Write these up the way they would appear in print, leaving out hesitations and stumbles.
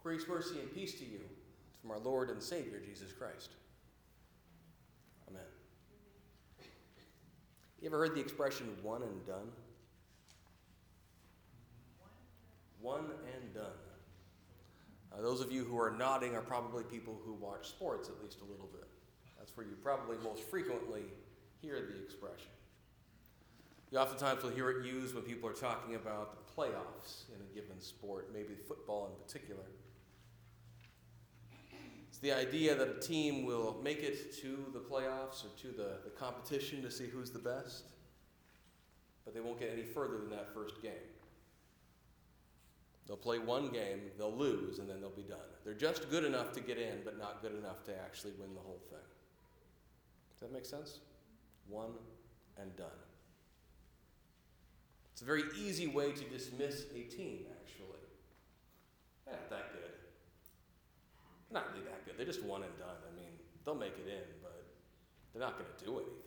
Grace, mercy, and peace to you from our Lord and Savior, Jesus Christ. Amen. You ever heard the expression, one and done? One and done. Those of you who are nodding are probably people who watch sports at least a little bit. That's where you probably most frequently hear the expression. You oftentimes will hear it used when people are talking about the playoffs in a given sport, maybe football in particular. It's the idea that a team will make it to the playoffs or to the competition to see who's the best, but they won't get any further than that first game. They'll play one game, they'll lose, and then they'll be done. They're just good enough to get in, but not good enough to actually win the whole thing. Does that make sense? One and done. It's a very easy way to dismiss a team, actually. They're not that good. Not really that good. They're just one and done. I mean, they'll make it in, but they're not going to do anything.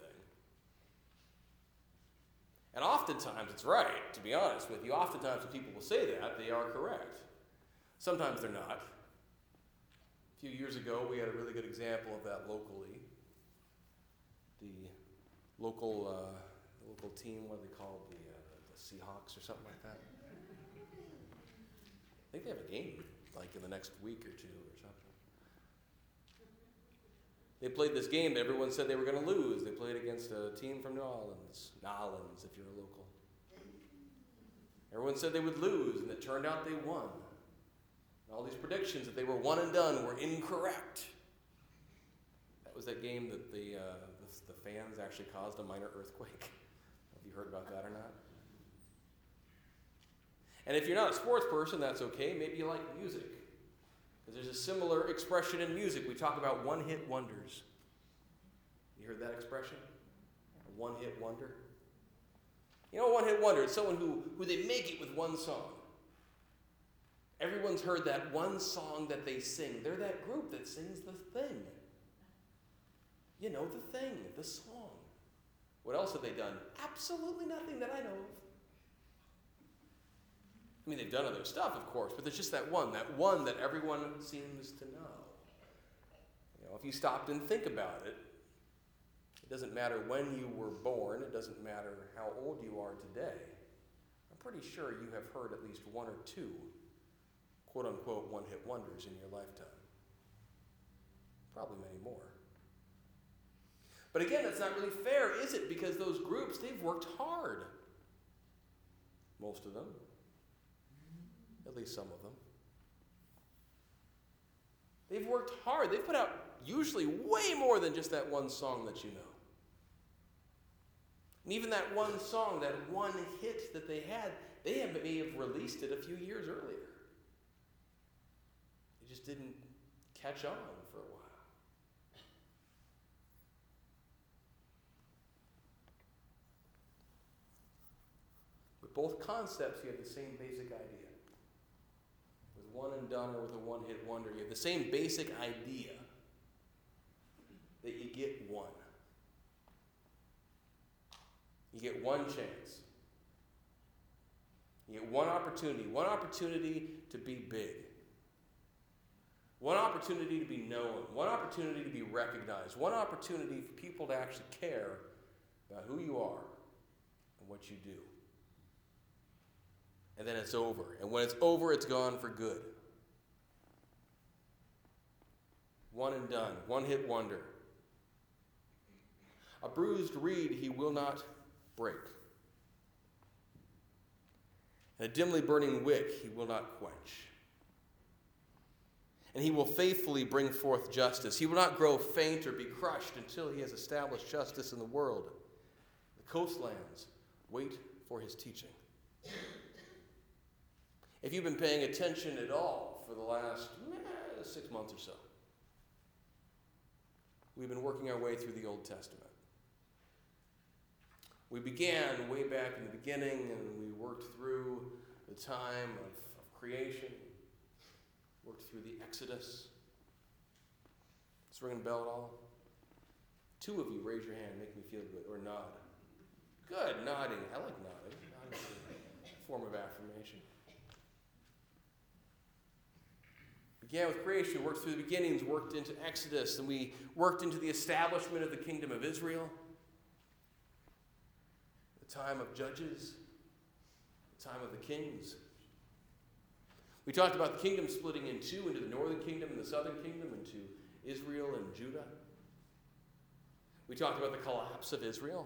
And oftentimes it's right, to be honest with you. Oftentimes when people will say that, they are correct. Sometimes they're not. A few years ago, we had a really good example of that locally. The local team, what are they called? The Seahawks or something like that. I think they have a game like in the next week or two or something. They played this game that everyone said they were going to lose. They played against a team from New Orleans if you're a local. Everyone said they would lose, and it turned out they won. And all these predictions that they were one and done were incorrect. That was that game that the fans actually caused a minor earthquake. Have you heard about that or not? And if you're not a sports person, that's okay. Maybe you like music. Because there's a similar expression in music. We talk about one-hit wonders. You heard that expression? A one-hit wonder? You know, a one-hit wonder, it's someone who they make it with one song. Everyone's heard that one song that they sing. They're that group that sings the thing. You know, the thing, the song. What else have they done? Absolutely nothing that I know of. I mean, they've done other stuff, of course, but there's just that one that everyone seems to know. You know, if you stopped and think about it, it doesn't matter when you were born, it doesn't matter how old you are today. I'm pretty sure you have heard at least one or two, quote-unquote, one-hit wonders in your lifetime. Probably many more. But again, that's not really fair, is it? Because those groups, they've worked hard. Most of them. At least some of them. They've worked hard. They've put out usually way more than just that one song that you know. And even that one song, that one hit that they had, may have released it a few years earlier. It just didn't catch on for a while. With both concepts, you have the same basic idea. One and done or with a one-hit wonder. You have the same basic idea that you get one. You get one chance. You get one opportunity to be big. One opportunity to be known. One opportunity to be recognized. One opportunity for people to actually care about who you are and what you do. And then it's over. And when it's over, it's gone for good. One and done. One-hit wonder. A bruised reed he will not break. And a dimly burning wick he will not quench. And he will faithfully bring forth justice. He will not grow faint or be crushed until he has established justice in the world. The coastlands wait for his teaching. If you've been paying attention at all for the last 6 months or so, we've been working our way through the Old Testament. We began way back in the beginning, and we worked through the time of creation, worked through the Exodus. It's ringing a bell at all? 2 of you raise your hand, make me feel good, or nod. Good, nodding. I like nodding. Nodding is a form of affirmation. Began with creation, worked through the beginnings, worked into Exodus, and we worked into the establishment of the kingdom of Israel, the time of judges, the time of the kings. We talked about the kingdom splitting in two, into the northern kingdom and the southern kingdom, into Israel and Judah. We talked about the collapse of Israel.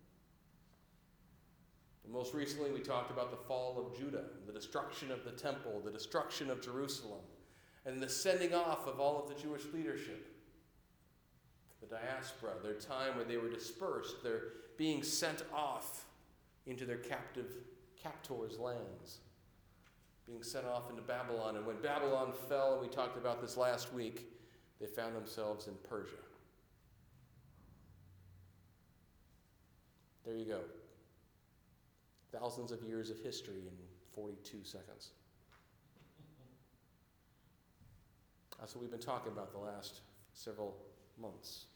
And most recently, we talked about the fall of Judah, the destruction of the temple, the destruction of Jerusalem, and the sending off of all of the Jewish leadership, the diaspora, their time where they were dispersed, their being sent off into their captors' lands, being sent off into Babylon. And when Babylon fell, and we talked about this last week, they found themselves in Persia. There you go. Thousands of years of history in 42 seconds. That's what we've been talking about the last several months.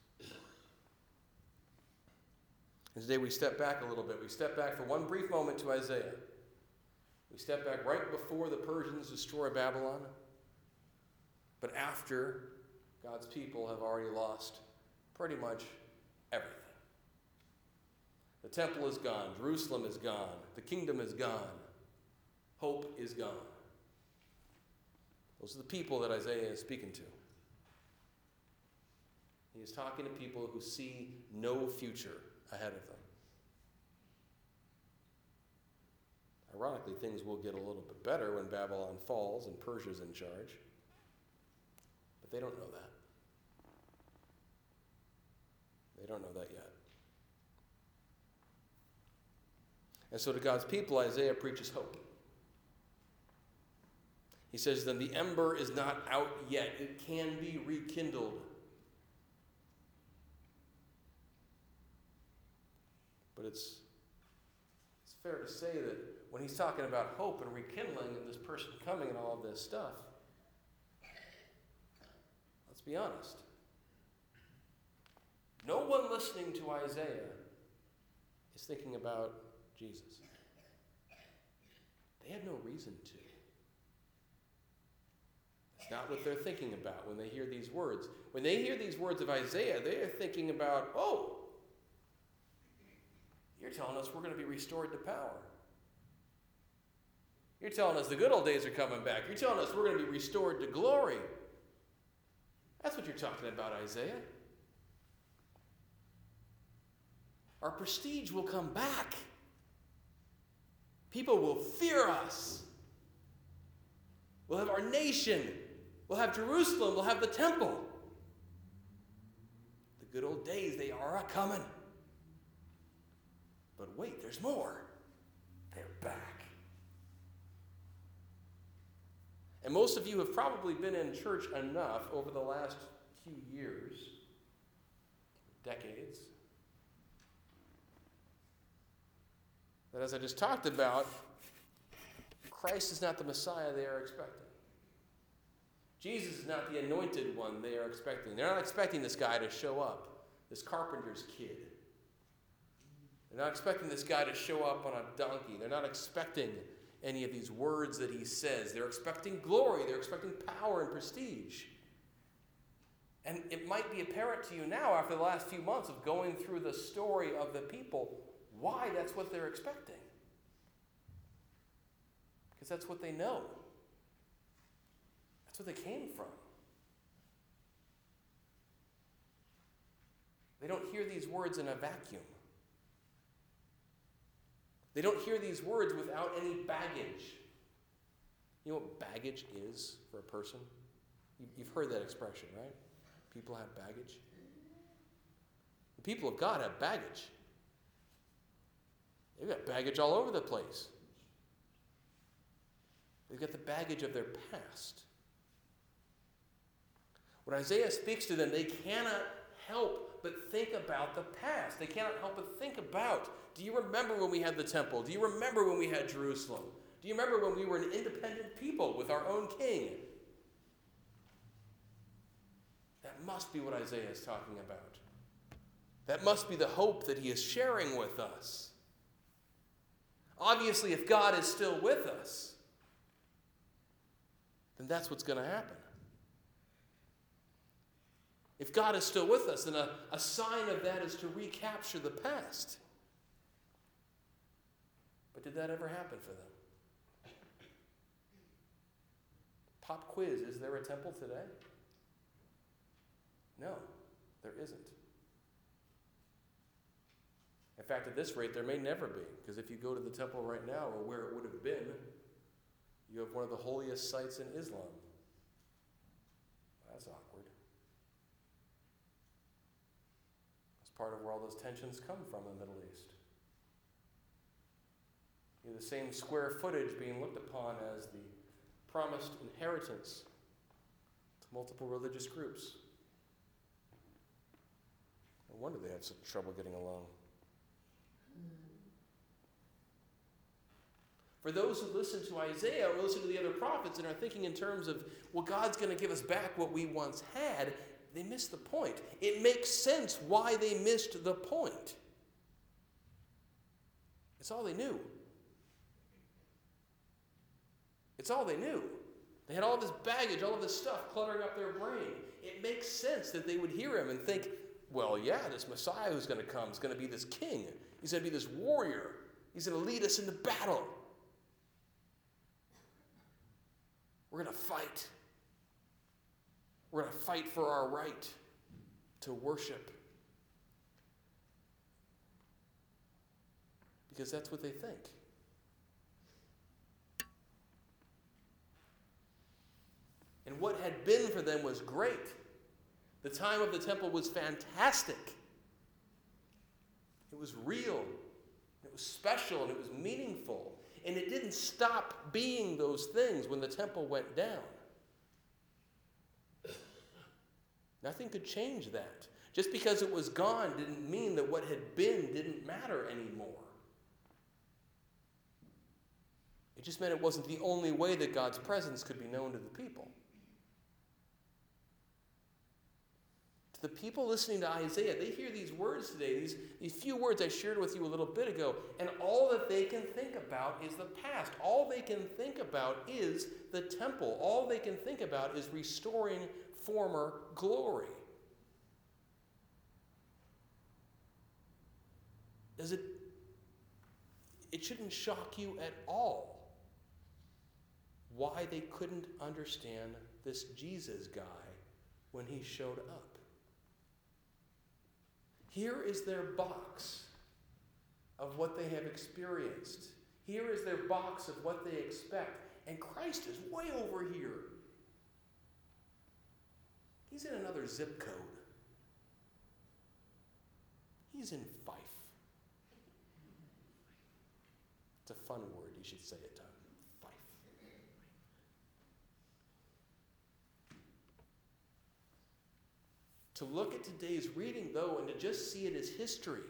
And today we step back a little bit. We step back for one brief moment to Isaiah. We step back right before the Persians destroy Babylon, but after God's people have already lost pretty much everything. The temple is gone. Jerusalem is gone. The kingdom is gone. Hope is gone. Those are the people that Isaiah is speaking to. He is talking to people who see no future ahead of them. Ironically, things will get a little bit better when Babylon falls and Persia's in charge. But they don't know that. They don't know that yet. And so to God's people, Isaiah preaches hope. He says, then the ember is not out yet. It can be rekindled. But it's fair to say that when he's talking about hope and rekindling and this person coming and all of this stuff, let's be honest. No one listening to Isaiah is thinking about Jesus. They have no reason to. It's not what they're thinking about when they hear these words. When they hear these words of Isaiah, they are thinking about, oh, you're telling us we're going to be restored to power. You're telling us the good old days are coming back. You're telling us we're going to be restored to glory. That's what you're talking about, Isaiah. Our prestige will come back. People will fear us. We'll have our nation. We'll have Jerusalem. We'll have the temple. The good old days, they are a-coming. But wait, there's more. They're back. And most of you have probably been in church enough over the last few years, decades, that as I just talked about, Christ is not the Messiah they are expecting. Jesus is not the anointed one they are expecting. They're not expecting this guy to show up, this carpenter's kid. They're not expecting this guy to show up on a donkey. They're not expecting any of these words that he says. They're expecting glory. They're expecting power and prestige. And it might be apparent to you now, after the last few months of going through the story of the people, why that's what they're expecting. Because that's what they know. That's where they came from. They don't hear these words in a vacuum. They don't hear these words without any baggage. You know what baggage is for a person? You've heard that expression, right? People have baggage. The people of God have baggage. They've got baggage all over the place. They've got the baggage of their past. When Isaiah speaks to them, they cannot help but think about the past. They cannot help but think about, do you remember when we had the temple? Do you remember when we had Jerusalem? Do you remember when we were an independent people with our own king? That must be what Isaiah is talking about. That must be the hope that he is sharing with us. Obviously, if God is still with us, then that's what's going to happen. If God is still with us, then a sign of that is to recapture the past. But did that ever happen for them? Pop quiz, is there a temple today? No, there isn't. In fact, at this rate, there may never be, because if you go to the temple right now, or where it would have been, you have one of the holiest sites in Islam. That's awkward. That's part of where all those tensions come from in the Middle East. You have the same square footage being looked upon as the promised inheritance to multiple religious groups. No wonder they have such trouble getting along. For those who listen to Isaiah or listen to the other prophets and are thinking in terms of, well, God's going to give us back what we once had, they miss the point. It makes sense why they missed the point. It's all they knew. It's all they knew. They had all of this baggage, all of this stuff cluttering up their brain. It makes sense that they would hear him and think, well, yeah, this Messiah who's going to come is going to be this king. He's going to be this warrior. He's going to lead us into battle. We're going to fight. We're going to fight for our right to worship. Because that's what they think. And what had been for them was great. The time of the temple was fantastic. It was real. It was special and it was meaningful. And it didn't stop being those things when the temple went down. Nothing could change that. Just because it was gone didn't mean that what had been didn't matter anymore. It just meant it wasn't the only way that God's presence could be known to the people. To the people listening to Isaiah, they hear these words today, these few words I shared with you a little bit ago, and all that they can think about is the past. All they can think about is the temple. All they can think about is restoring former glory. It shouldn't shock you at all why they couldn't understand this Jesus guy when he showed up. Here is their box of what they have experienced. Here is their box of what they expect. And Christ is way over here. He's in another zip code. He's in Fife. It's a fun word. You should say it, Tom. Fife. To look at today's reading, though, and to just see it as history.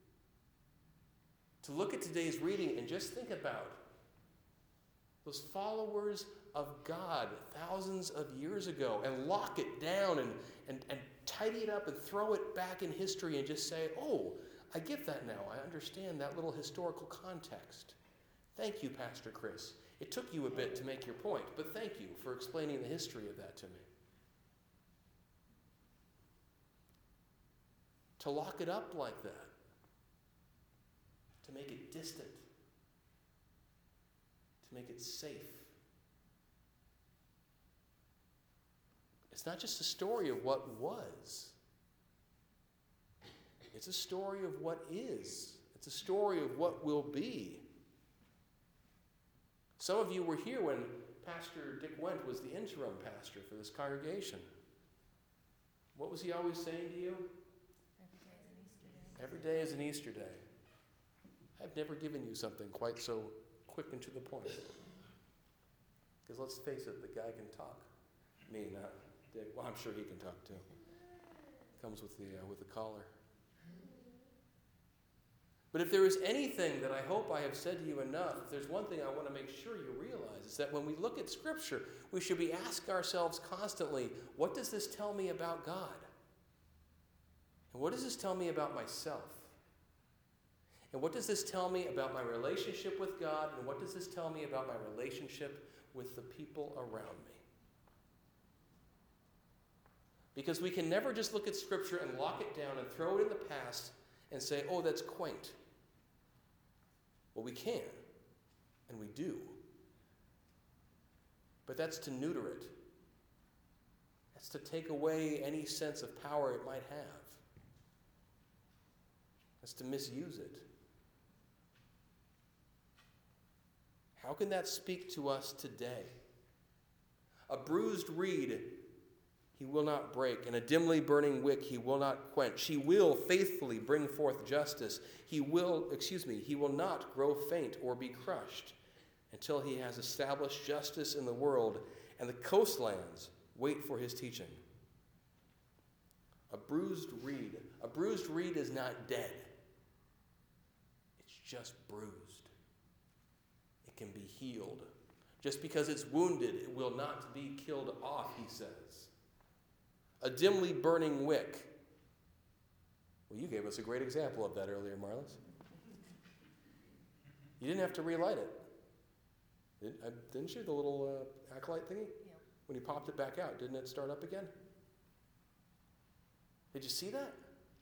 To look at today's reading and just think about those followers of God thousands of years ago and lock it down and tidy it up and throw it back in history and just say, oh, I get that now. I understand that little historical context. Thank you, Pastor Chris. It took you a bit to make your point, but thank you for explaining the history of that to me. To lock it up like that, to make it distant, to make it safe. It's not just a story of what was. It's a story of what is. It's a story of what will be. Some of you were here when Pastor Dick Wendt was the interim pastor for this congregation. What was he always saying to you? Every day is an Easter day. I've never given you something quite so quick and to the point. Because let's face it, the guy can talk. Me, not Dick. Well, I'm sure he can talk too. Comes with the collar. But if there is anything that I hope I have said to you enough, if there's one thing I want to make sure you realize, is that when we look at Scripture, we should be asking ourselves constantly, what does this tell me about God? And what does this tell me about myself? And what does this tell me about my relationship with God? And what does this tell me about my relationship with the people around me? Because we can never just look at Scripture and lock it down and throw it in the past and say, oh, that's quaint. Well, we can, and we do. But that's to neuter it. That's to take away any sense of power it might have. That's to misuse it. How can that speak to us today? A bruised reed he will not break, and a dimly burning wick he will not quench. He will faithfully bring forth justice. He will not grow faint or be crushed until he has established justice in the world, and the coastlands wait for his teaching. A bruised reed is not dead. It's just bruised. It can be healed. Just because it's wounded, it will not be killed off, he says. A dimly burning wick. Well, you gave us a great example of that earlier, Marlis. You didn't have to relight it. Didn't you, the little acolyte thingy? Yeah. When you popped it back out, didn't it start up again? Did you see that?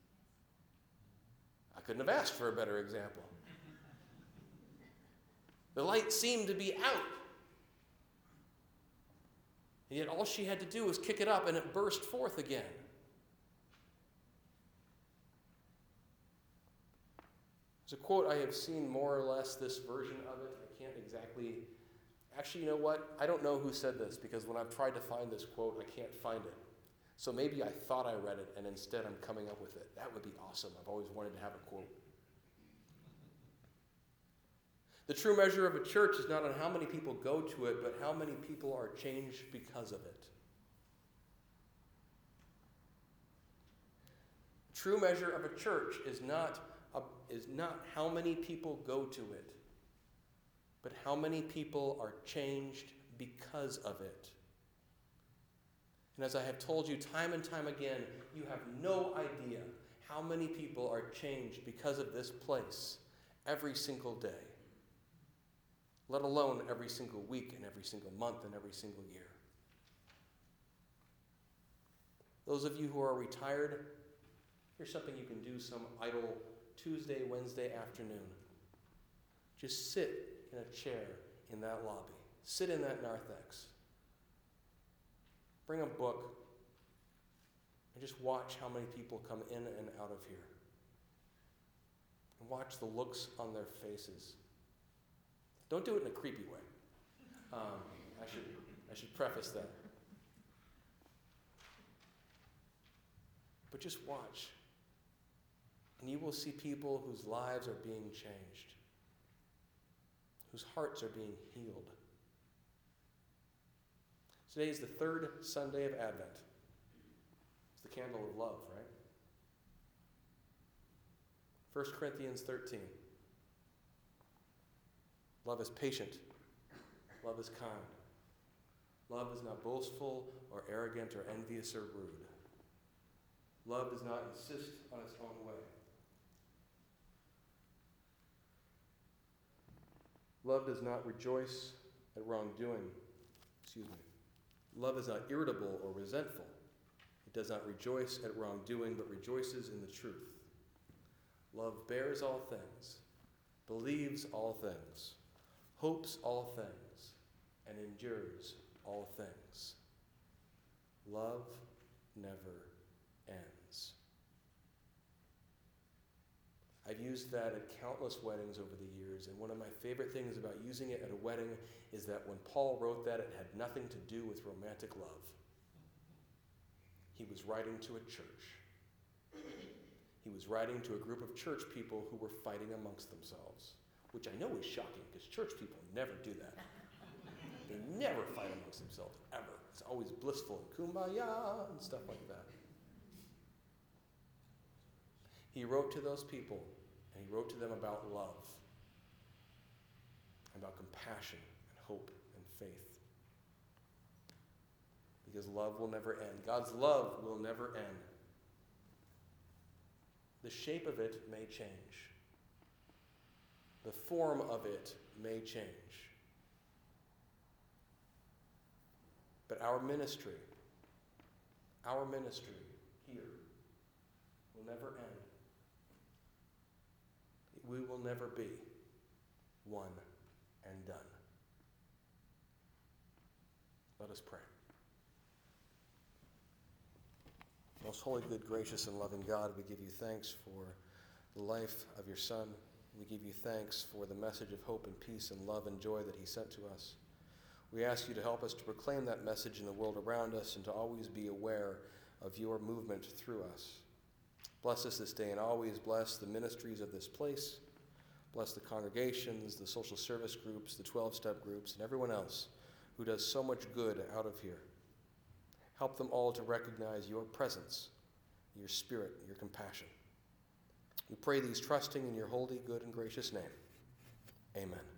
I couldn't have asked for a better example. The light seemed to be out. And yet all she had to do was kick it up and it burst forth again. There's a quote I have seen more or less this version of it. I can't exactly... Actually, you know what? I don't know who said this because when I've tried to find this quote, I can't find it. So maybe I thought I read it and instead I'm coming up with it. That would be awesome. I've always wanted to have a quote. The true measure of a church is not on how many people go to it, but how many people are changed because of it. The true measure of a church is not how many people go to it, but how many people are changed because of it. And as I have told you time and time again, you have no idea how many people are changed because of this place every single day. Let alone every single week and every single month and every single year. Those of you who are retired, here's something you can do some idle Tuesday, Wednesday afternoon. Just sit in a chair in that lobby. Sit in that narthex. Bring a book and just watch how many people come in and out of here. And watch the looks on their faces. Don't do it in a creepy way. I should preface that. But just watch. And you will see people whose lives are being changed, whose hearts are being healed. Today is the third Sunday of Advent. It's the candle of love, right? 1 Corinthians 13. Love is patient. Love is kind. Love is not boastful or arrogant or envious or rude. Love does not insist on its own way. Love does not rejoice at wrongdoing. Love is not irritable or resentful. It does not rejoice at wrongdoing, but rejoices in the truth. Love bears all things, believes all things, hopes all things, and endures all things. Love never ends. I've used that at countless weddings over the years, and one of my favorite things about using it at a wedding is that when Paul wrote that, it had nothing to do with romantic love. He was writing to a church. He was writing to a group of church people who were fighting amongst themselves, which I know is shocking because church people never do that. They never fight amongst themselves, ever. It's always blissful and kumbaya and stuff like that. He wrote to those people, and he wrote to them about love, about compassion and hope and faith. Because love will never end. God's love will never end. The shape of it may change. The form of it may change. But our ministry, our ministry here will never end. We will never be one and done. Let us pray. Most holy, good, gracious, and loving God, we give you thanks for the life of your Son. We give you thanks for the message of hope and peace and love and joy that he sent to us. We ask you to help us to proclaim that message in the world around us and to always be aware of your movement through us. Bless us this day and always bless the ministries of this place. Bless the congregations, the social service groups, the 12-step groups, and everyone else who does so much good out of here. Help them all to recognize your presence, your spirit, your compassion. We pray these trusting in your holy, good, and gracious name. Amen.